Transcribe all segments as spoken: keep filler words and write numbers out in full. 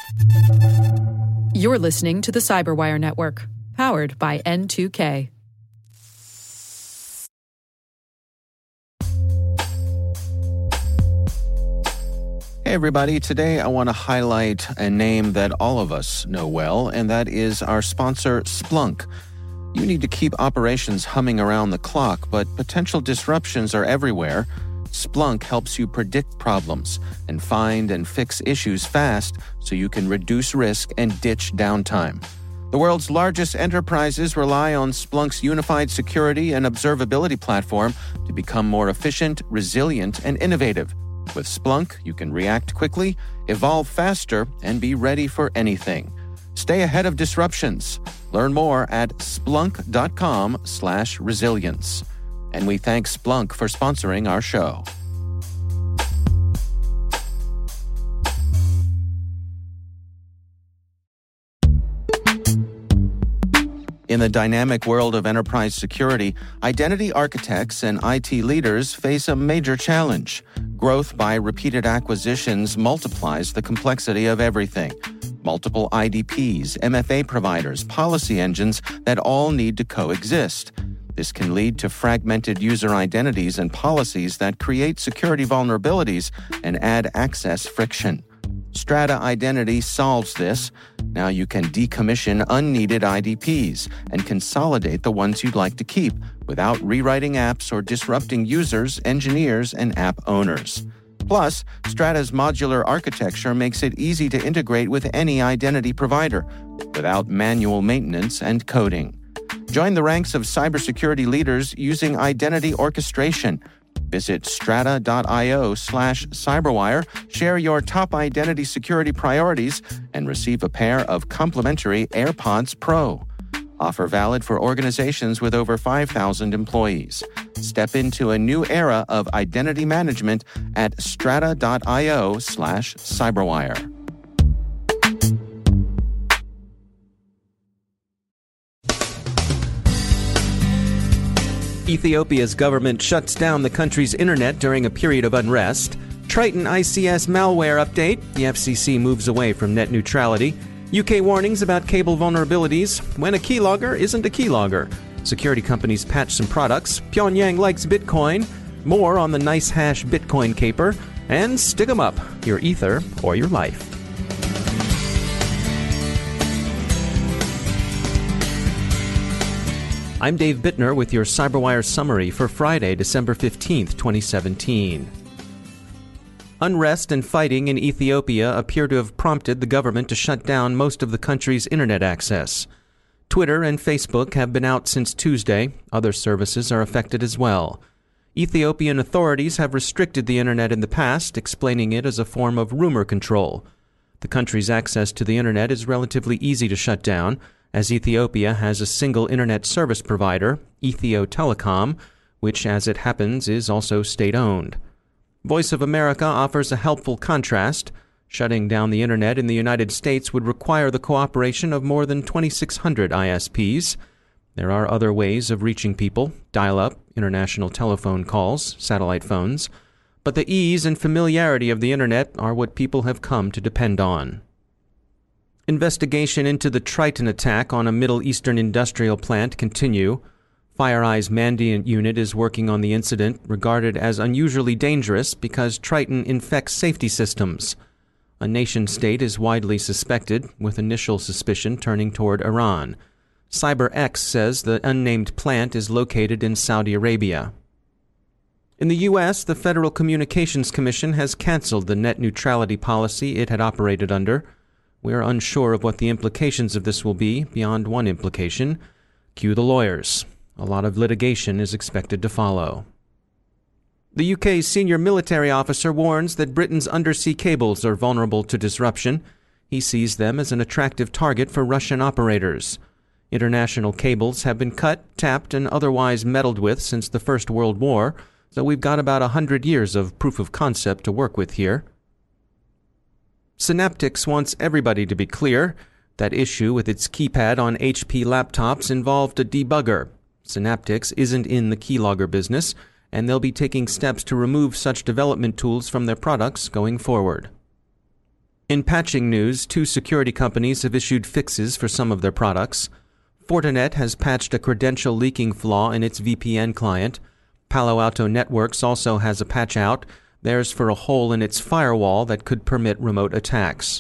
You're listening to the Cyberwire Network, powered by N two K. Hey everybody, today I want to highlight a name that all of us know well, and that is our sponsor, Splunk. You need to keep operations humming around the clock, but potential disruptions are everywhere. Splunk helps you predict problems and find and fix issues fast so you can reduce risk and ditch downtime. The world's largest enterprises rely on Splunk's unified security and observability platform to become more efficient, resilient, and innovative. With Splunk, you can react quickly, evolve faster, and be ready for anything. Stay ahead of disruptions. Learn more at splunk.com slash resilience. And we thank Splunk for sponsoring our show. In the dynamic world of enterprise security, identity architects and I T leaders face a major challenge. Growth by repeated acquisitions multiplies the complexity of everything. Multiple I D Ps, M F A providers, policy engines that all need to coexist. This can lead to fragmented user identities and policies that create security vulnerabilities and add access friction. Strata Identity solves this. Now you can decommission unneeded I D Ps and consolidate the ones you'd like to keep without rewriting apps or disrupting users, engineers, and app owners. Plus, Strata's modular architecture makes it easy to integrate with any identity provider without manual maintenance and coding. Join the ranks of cybersecurity leaders using identity orchestration. Visit strata.io slash cyberwire, share your top identity security priorities, and receive a pair of complimentary AirPods Pro. Offer valid for organizations with over five thousand employees. Step into a new era of identity management at strata.io slash cyberwire. Ethiopia's government shuts down the country's internet during a period of unrest. Triton I C S malware update. The F C C moves away from net neutrality. U K warnings about cable vulnerabilities. When a keylogger isn't a keylogger. Security companies patch some products. Pyongyang likes Bitcoin. More on the NiceHash Bitcoin caper. And stick 'em up, your ether or your life. I'm Dave Bittner with your CyberWire summary for Friday, December fifteenth, twenty seventeen. Unrest and fighting in Ethiopia appear to have prompted the government to shut down most of the country's internet access. Twitter and Facebook have been out since Tuesday. Other services are affected as well. Ethiopian authorities have restricted the internet in the past, explaining it as a form of rumor control. The country's access to the internet is relatively easy to shut down, as Ethiopia has a single internet service provider, Ethio Telecom, which, as it happens, is also state-owned. Voice of America offers a helpful contrast. Shutting down the internet in the United States would require the cooperation of more than twenty-six hundred I S Ps. There are other ways of reaching people, dial-up, international telephone calls, satellite phones, but the ease and familiarity of the internet are what people have come to depend on. Investigation into the Triton attack on a Middle Eastern industrial plant continue. FireEye's Mandiant unit is working on the incident, regarded as unusually dangerous because Triton infects safety systems. A nation-state is widely suspected, with initial suspicion turning toward Iran. CyberX says the unnamed plant is located in Saudi Arabia. In the U S, the Federal Communications Commission has canceled the net neutrality policy it had operated under. We are unsure of what the implications of this will be, beyond one implication. Cue the lawyers. A lot of litigation is expected to follow. The U K's senior military officer warns that Britain's undersea cables are vulnerable to disruption. He sees them as an attractive target for Russian operators. International cables have been cut, tapped, and otherwise meddled with since the First World War, so we've got about a hundred years of proof of concept to work with here. Synaptics wants everybody to be clear. That issue with its keypad on H P laptops involved a debugger. Synaptics isn't in the keylogger business, and they'll be taking steps to remove such development tools from their products going forward. In patching news, two security companies have issued fixes for some of their products. Fortinet has patched a credential leaking flaw in its V P N client. Palo Alto Networks also has a patch out. Theirs for a hole in its firewall that could permit remote attacks.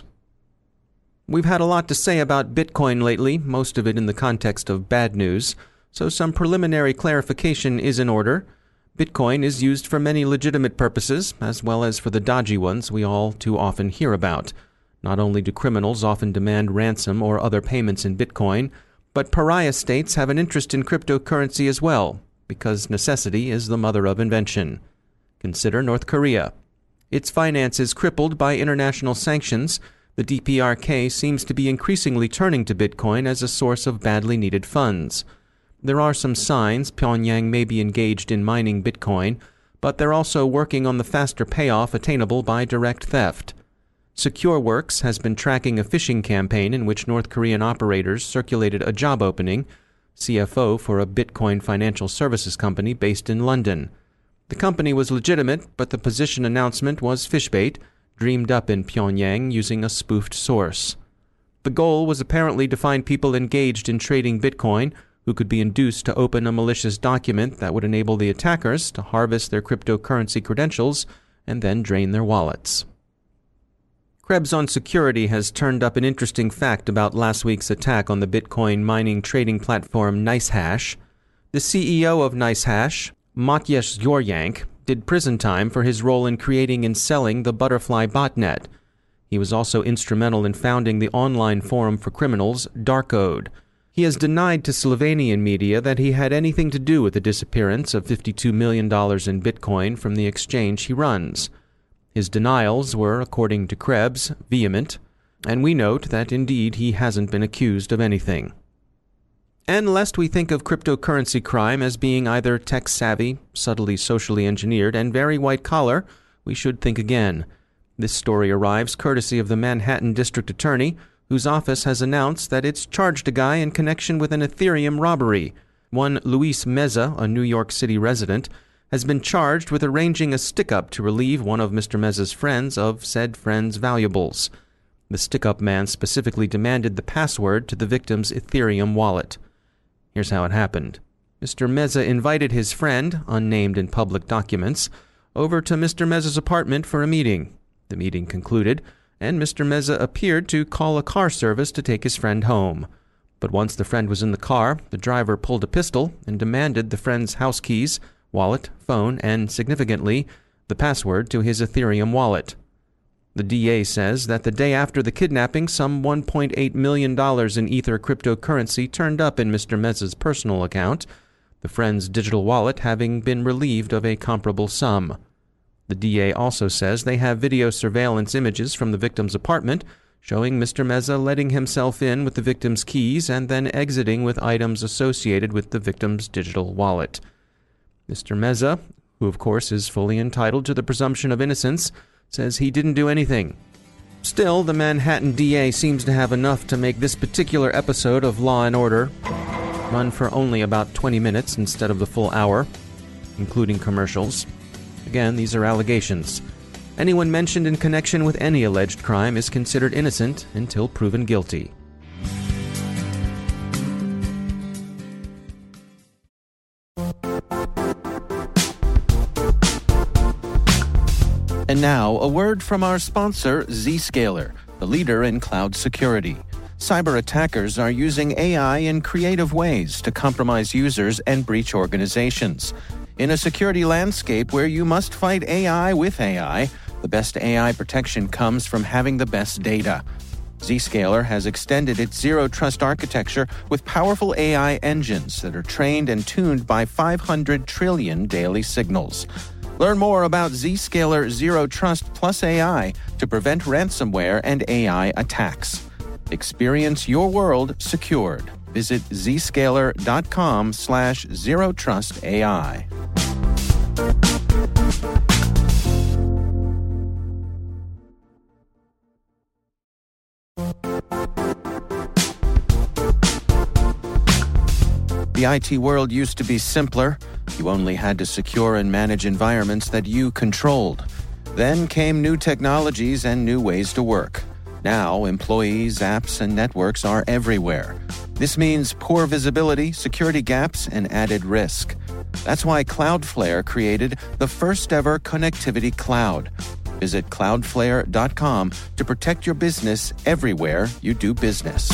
We've had a lot to say about Bitcoin lately, most of it in the context of bad news, so some preliminary clarification is in order. Bitcoin is used for many legitimate purposes, as well as for the dodgy ones we all too often hear about. Not only do criminals often demand ransom or other payments in Bitcoin, but pariah states have an interest in cryptocurrency as well, because necessity is the mother of invention. Consider North Korea. Its finances crippled by international sanctions, the D P R K seems to be increasingly turning to Bitcoin as a source of badly needed funds. There are some signs Pyongyang may be engaged in mining Bitcoin, but they're also working on the faster payoff attainable by direct theft. SecureWorks has been tracking a phishing campaign in which North Korean operators circulated a job opening, C F O for a Bitcoin financial services company based in London. The company was legitimate, but the position announcement was fishbait, dreamed up in Pyongyang using a spoofed source. The goal was apparently to find people engaged in trading Bitcoin who could be induced to open a malicious document that would enable the attackers to harvest their cryptocurrency credentials and then drain their wallets. Krebs on Security has turned up an interesting fact about last week's attack on the Bitcoin mining trading platform NiceHash. The C E O of NiceHash, Matyesh Zoryank, did prison time for his role in creating and selling the Butterfly botnet. He was also instrumental in founding the online forum for criminals, Darkode. He has denied to Slovenian media that he had anything to do with the disappearance of fifty-two million dollars in Bitcoin from the exchange he runs. His denials were, according to Krebs, vehement, and we note that indeed he hasn't been accused of anything. And lest we think of cryptocurrency crime as being either tech-savvy, subtly socially engineered, and very white-collar, we should think again. This story arrives courtesy of the Manhattan District Attorney, whose office has announced that it's charged a guy in connection with an Ethereum robbery. One Luis Meza, a New York City resident, has been charged with arranging a stick-up to relieve one of Mister Meza's friends of said friend's valuables. The stick-up man specifically demanded the password to the victim's Ethereum wallet. Here's how it happened. Mister Meza invited his friend, unnamed in public documents, over to Mister Meza's apartment for a meeting. The meeting concluded, and Mister Meza appeared to call a car service to take his friend home. But once the friend was in the car, the driver pulled a pistol and demanded the friend's house keys, wallet, phone, and, significantly, the password to his Ethereum wallet. The D A says that the day after the kidnapping, some one point eight million dollars in Ether cryptocurrency turned up in Mister Meza's personal account, the friend's digital wallet having been relieved of a comparable sum. The D A also says they have video surveillance images from the victim's apartment showing Mister Meza letting himself in with the victim's keys and then exiting with items associated with the victim's digital wallet. Mister Meza, who of course is fully entitled to the presumption of innocence, says he didn't do anything. Still, the Manhattan D A seems to have enough to make this particular episode of Law and Order run for only about twenty minutes instead of the full hour, including commercials. Again, these are allegations. Anyone mentioned in connection with any alleged crime is considered innocent until proven guilty. And now, a word from our sponsor, Zscaler, the leader in cloud security. Cyber attackers are using A I in creative ways to compromise users and breach organizations. In a security landscape where you must fight A I with A I, the best A I protection comes from having the best data. Zscaler has extended its zero-trust architecture with powerful A I engines that are trained and tuned by five hundred trillion daily signals. Learn more about Zscaler Zero Trust Plus A I to prevent ransomware and A I attacks. Experience your world secured. Visit zscaler.com slash zero trust AI. The I T world used to be simpler. You only had to secure and manage environments that you controlled. Then came new technologies and new ways to work. Now, employees, apps, and networks are everywhere. This means poor visibility, security gaps, and added risk. That's why Cloudflare created the first-ever connectivity cloud. Visit cloudflare dot com to protect your business everywhere you do business.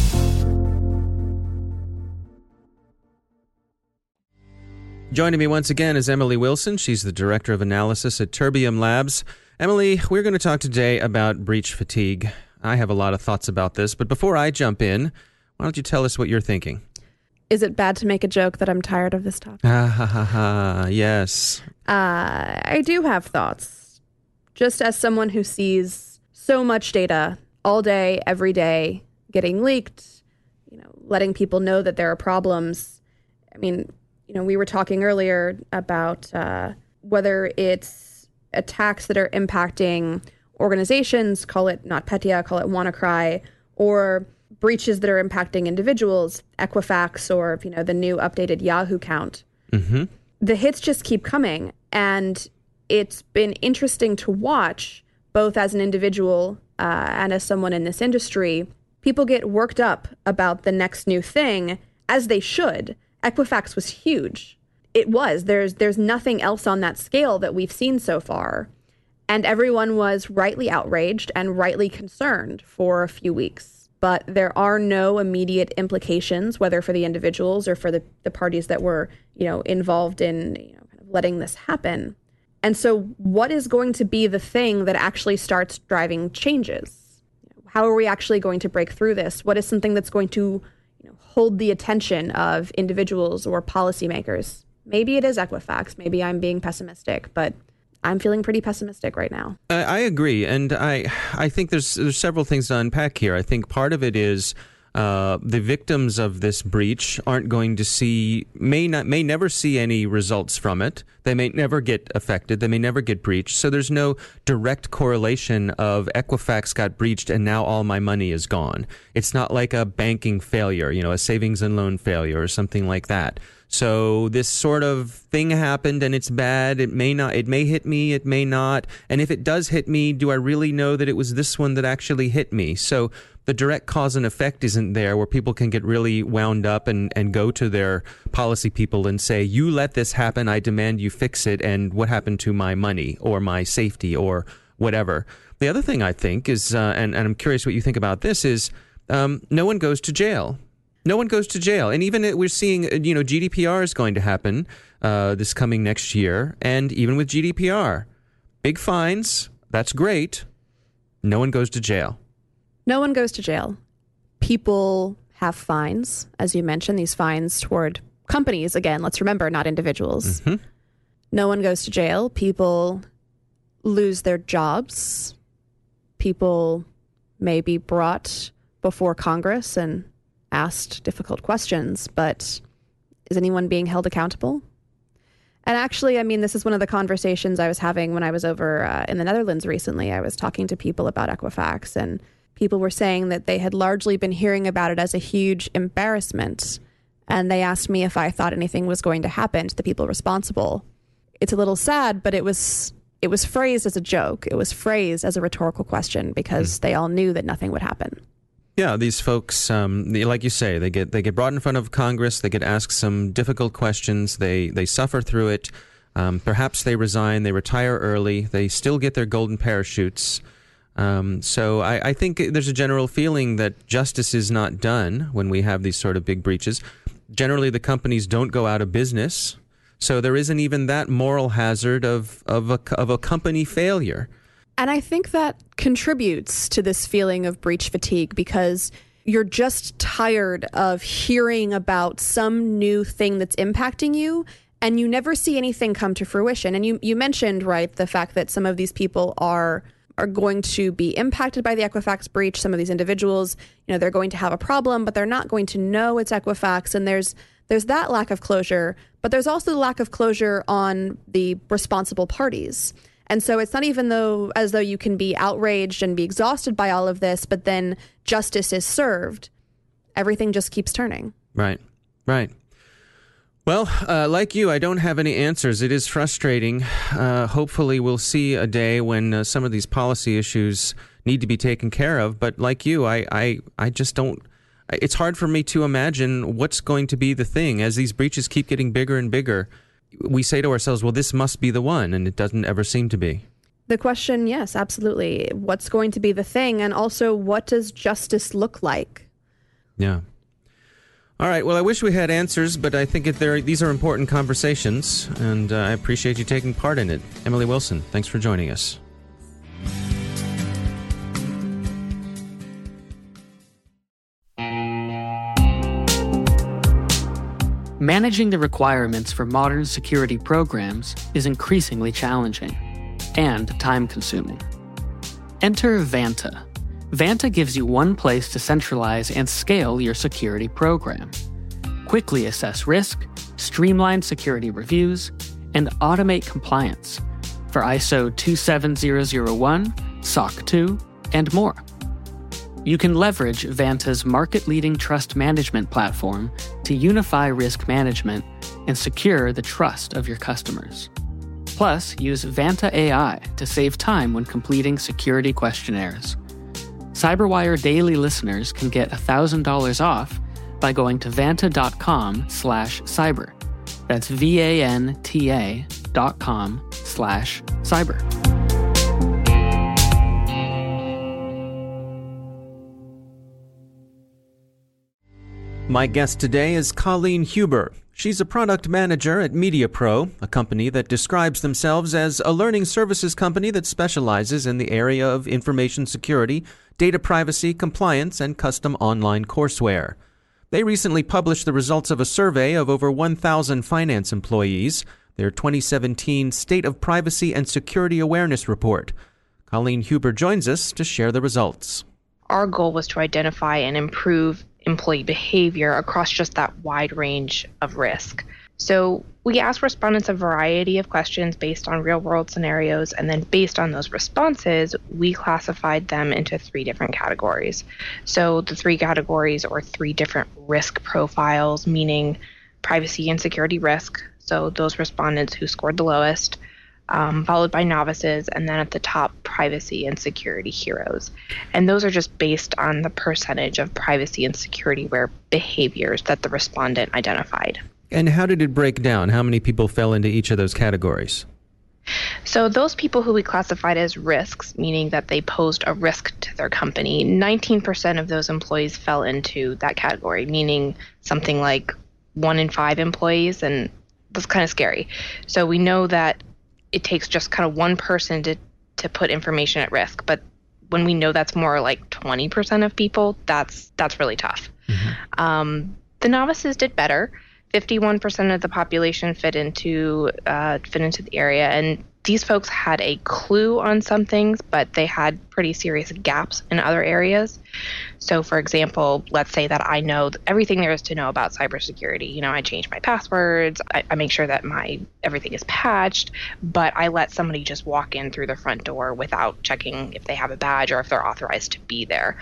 Joining me once again is Emily Wilson. She's the Director of Analysis at Terbium Labs. Emily, we're going to talk today about breach fatigue. I have a lot of thoughts about this, but before I jump in, why don't you tell us what you're thinking? Is it bad to make a joke that I'm tired of this topic? Ah, ha, ha, ha. Yes. Uh, I do have thoughts. Just as someone who sees so much data all day, every day, getting leaked, you know, letting people know that there are problems. I mean, you know, we were talking earlier about uh, whether it's attacks that are impacting organizations, call it NotPetya, call it WannaCry, or breaches that are impacting individuals, Equifax, or, you know, the new updated Yahoo count. Mm-hmm. The hits just keep coming. And it's been interesting to watch, both as an individual uh, and as someone in this industry. People get worked up about the next new thing, as they should. Equifax was huge. It was. There's there's nothing else on that scale that we've seen so far. And everyone was rightly outraged and rightly concerned for a few weeks. But there are no immediate implications, whether for the individuals or for the, the parties that were, you know, involved in, you know, kind of letting this happen. And so what is going to be the thing that actually starts driving changes? How are we actually going to break through this? What is something that's going to, you know, hold the attention of individuals or policymakers? Maybe it is Equifax. Maybe I'm being pessimistic, but I'm feeling pretty pessimistic right now. I, I agree, and I I think there's there's several things to unpack here. I think part of it is uh, the victims of this breach aren't going to see, may not, may never see any results from it. They may never get affected. They may never get breached. So there's no direct correlation of Equifax got breached and now all my money is gone. It's not like a banking failure, you know, a savings and loan failure or something like that. So this sort of thing happened and it's bad. It may not, it may hit me, it may not. And if it does hit me, do I really know that it was this one that actually hit me? So the direct cause and effect isn't there, where people can get really wound up and, and go to their policy people and say, you let this happen, I demand you fix it, and what happened to my money or my safety or whatever. The other thing I think is, uh, and, and I'm curious what you think about this, is um, no one goes to jail. No one goes to jail. And even we're seeing, you know, G D P R is going to happen uh, this coming next year. And even with G D P R, big fines, that's great. No one goes to jail. No one goes to jail. People have fines, as you mentioned, these fines toward companies. Again, let's remember, not individuals. Mm-hmm. No one goes to jail. People lose their jobs. People may be brought before Congress and asked difficult questions, but is anyone being held accountable? And actually, I mean, this is one of the conversations I was having when I was over uh, in the Netherlands recently. I was talking to people about Equifax, and people were saying that they had largely been hearing about it as a huge embarrassment. And they asked me if I thought anything was going to happen to the people responsible. It's a little sad, but it was it was phrased as a joke. It was phrased as a rhetorical question because mm. they all knew that nothing would happen. Yeah, these folks, um, they, like you say, they get they get brought in front of Congress. They get asked some difficult questions. They they suffer through it. Um, perhaps they resign. They retire early. They still get their golden parachutes. Um, so I, I think there's a general feeling that justice is not done when we have these sort of big breaches. Generally, the companies don't go out of business, so there isn't even that moral hazard of of a of a company failure. And I think that contributes to this feeling of breach fatigue because you're just tired of hearing about some new thing that's impacting you, and you never see anything come to fruition. And you, you mentioned, right, the fact that some of these people are are going to be impacted by the Equifax breach. Some of these individuals, you know, they're going to have a problem, but they're not going to know it's Equifax. And there's there's that lack of closure, but there's also the lack of closure on the responsible parties. And so it's not even though as though you can be outraged and be exhausted by all of this, but then justice is served. Everything just keeps turning. Right, right. Well, uh, like you, I don't have any answers. It is frustrating. Uh, hopefully we'll see a day when uh, some of these policy issues need to be taken care of. But like you, I, I, I just don't, it's hard for me to imagine what's going to be the thing. As these breaches keep getting bigger and bigger, we say to ourselves, well, this must be the one, and it doesn't ever seem to be. The question, yes, absolutely. What's going to be the thing? And also, what does justice look like? Yeah. All right. Well, I wish we had answers, but I think if there, these are important conversations, and uh, I appreciate you taking part in it. Emily Wilson, thanks for joining us. Managing the requirements for modern security programs is increasingly challenging and time-consuming. Enter Vanta. Vanta gives you one place to centralize and scale your security program. Quickly assess risk, streamline security reviews, and automate compliance for I S O two seven zero zero one, S O C two, and more. You can leverage Vanta's market-leading trust management platform to unify risk management and secure the trust of your customers. Plus, use Vanta A I to save time when completing security questionnaires. CyberWire Daily listeners can get one thousand dollars off by going to vanta.com slash cyber. That's V-A-N-T-A dot com slash cyber. My guest today is Colleen Huber. She's a product manager at MediaPro, a company that describes themselves as a learning services company that specializes in the area of information security, data privacy, compliance, and custom online courseware. They recently published the results of a survey of over one thousand finance employees, their twenty seventeen State of Privacy and Security Awareness Report. Colleen Huber joins us to share the results. Our goal was to identify and improve employee behavior across just that wide range of risk. So we asked respondents a variety of questions based on real-world scenarios, and then based on those responses, we classified them into three different categories. So the three categories or three different risk profiles, meaning privacy and security risk, so those respondents who scored the lowest, Um, followed by novices, and then at the top, privacy and security heroes. And those are just based on the percentage of privacy and security aware behaviors that the respondent identified. And how did it break down? How many people fell into each of those categories? So those people who we classified as risks, meaning that they posed a risk to their company, nineteen percent of those employees fell into that category, meaning something like one in five employees, and that's kind of scary. So we know that it takes just kind of one person to, to put information at risk. But when we know that's more like twenty percent of people, that's that's really tough. Mm-hmm. Um, the novices did better. fifty-one percent of the population fit into uh, fit into the area, and these folks had a clue on some things, but they had pretty serious gaps in other areas. So, for example, let's say that I know everything there is to know about cybersecurity. You know, I change my passwords, I, I make sure that my everything is patched, but I let somebody just walk in through the front door without checking if they have a badge or if they're authorized to be there.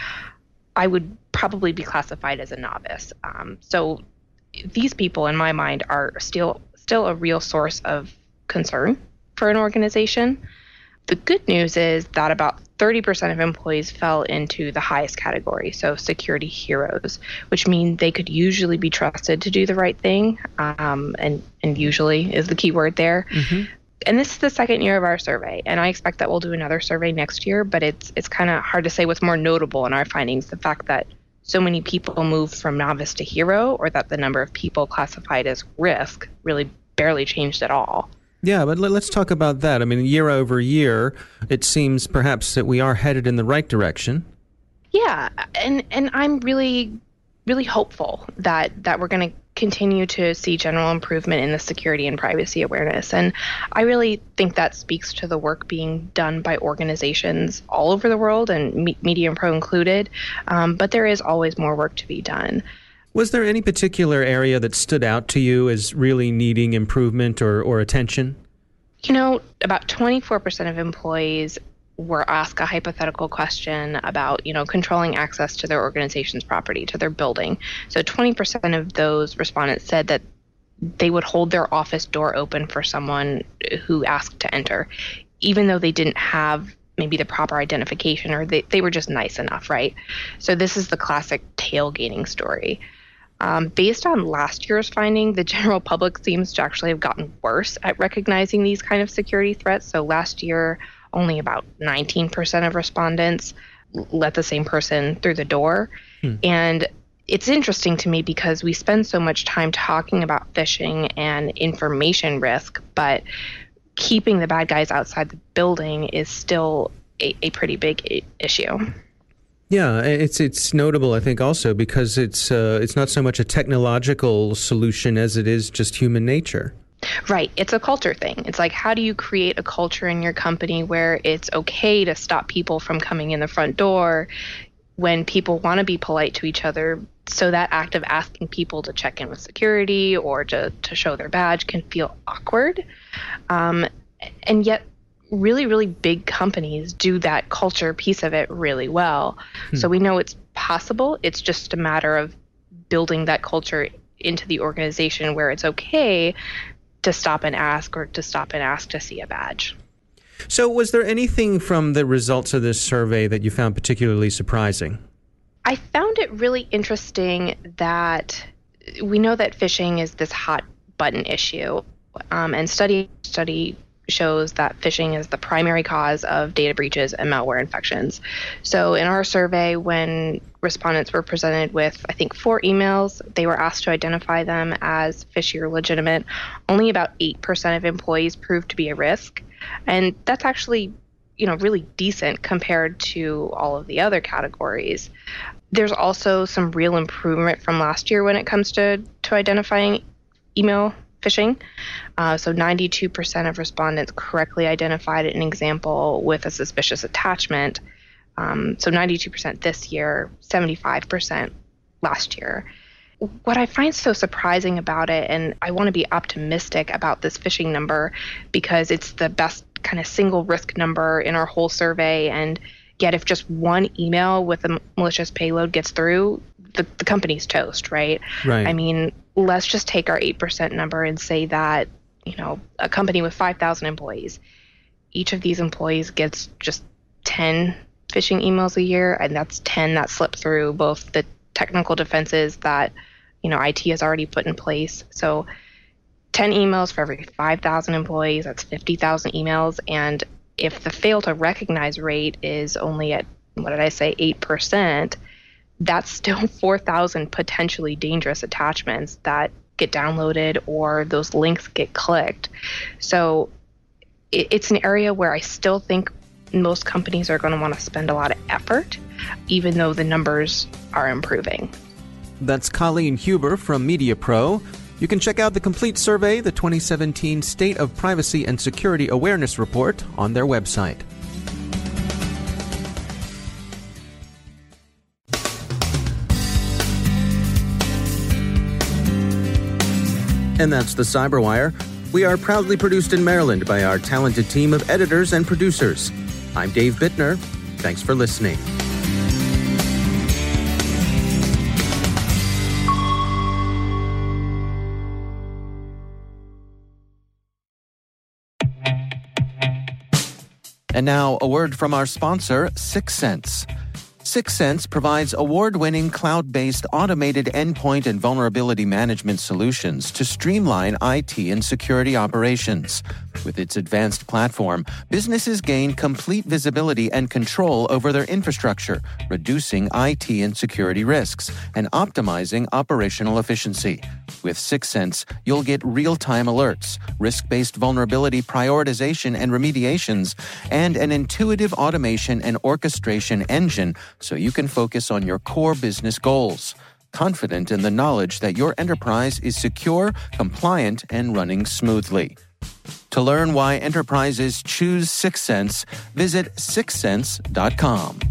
I would probably be classified as a novice. Um, so these people, in my mind, are still still a real source of concern for an organization. The good news is that about thirty percent of employees fell into the highest category, so security heroes, which mean they could usually be trusted to do the right thing, um, and, and usually is the key word there. Mm-hmm. And this is the second year of our survey, and I expect that we'll do another survey next year, but it's it's kind of hard to say what's more notable in our findings, the fact that so many people moved from novice to hero, or that the number of people classified as risk really barely changed at all. Yeah, but let's talk about that. I mean, year over year, it seems perhaps that we are headed in the right direction. Yeah, and and I'm really, really hopeful that, that we're going to continue to see general improvement in the security and privacy awareness. And I really think that speaks to the work being done by organizations all over the world, and MediaPro included. Um, but there is always more work to be done. Was there any particular area that stood out to you as really needing improvement or, or attention? You know, about twenty-four percent of employees were asked a hypothetical question about, you know, controlling access to their organization's property, to their building. So twenty percent of those respondents said that they would hold their office door open for someone who asked to enter, even though they didn't have maybe the proper identification, or they, they were just nice enough, right? So this is the classic tailgating story. Um, based on last year's finding, the general public seems to actually have gotten worse at recognizing these kind of security threats. So last year, only about nineteen percent of respondents let the same person through the door. Hmm. And it's interesting to me because we spend so much time talking about phishing and information risk, but keeping the bad guys outside the building is still a, a pretty big I- issue. Yeah, it's it's notable, I think, also because it's uh, it's not so much a technological solution as it is just human nature. Right. It's a culture thing. It's like, how do you create a culture in your company where it's okay to stop people from coming in the front door when people want to be polite to each other? So that act of asking people to check in with security or to, to show their badge can feel awkward. Um, and yet, really, really big companies do that culture piece of it really well. Hmm. So we know it's possible. It's just a matter of building that culture into the organization where it's okay to stop and ask or to stop and ask to see a badge. So was there anything from the results of this survey that you found particularly surprising? I found it really interesting that we know that phishing is this hot button issue, um, and study study shows that phishing is the primary cause of data breaches and malware infections. So in our survey, when respondents were presented with, I think, four emails, they were asked to identify them as fishy or legitimate. Only about eight percent of employees proved to be a risk. And that's actually, you know, really decent compared to all of the other categories. There's also some real improvement from last year when it comes to, to identifying email phishing. Uh, so ninety-two percent of respondents correctly identified an example with a suspicious attachment. Um, so ninety-two percent this year, seventy-five percent last year. What I find so surprising about it, and I want to be optimistic about this phishing number because it's the best kind of single risk number in our whole survey, and yet if just one email with a malicious payload gets through, the, the company's toast, right? Right. I mean, let's just take our eight percent number and say that, you know, a company with five thousand employees, each of these employees gets just ten phishing emails a year, and that's ten that slip through both the technical defenses that, you know, I T has already put in place. So ten emails for every five thousand employees, that's fifty thousand emails. And if the fail to recognize rate is only at, what did I say, eight percent, that's still four thousand potentially dangerous attachments that get downloaded or those links get clicked. So it, it's an area where I still think most companies are going to want to spend a lot of effort, even though the numbers are improving. That's Colleen Huber from MediaPro. You can check out the complete survey, the twenty seventeen State of Privacy and Security Awareness Report, on their website. And that's the Cyberwire. We are proudly produced in Maryland by our talented team of editors and producers. I'm Dave Bittner. Thanks for listening. And now, a word from our sponsor, Syxsense. Syxsense provides award-winning cloud-based automated endpoint and vulnerability management solutions to streamline I T and security operations. With its advanced platform, businesses gain complete visibility and control over their infrastructure, reducing I T and security risks and optimizing operational efficiency. With Syxsense, you'll get real-time alerts, risk-based vulnerability prioritization and remediations, and an intuitive automation and orchestration engine so you can focus on your core business goals, confident in the knowledge that your enterprise is secure, compliant, and running smoothly. To learn why enterprises choose Syxsense, visit syxsense dot com.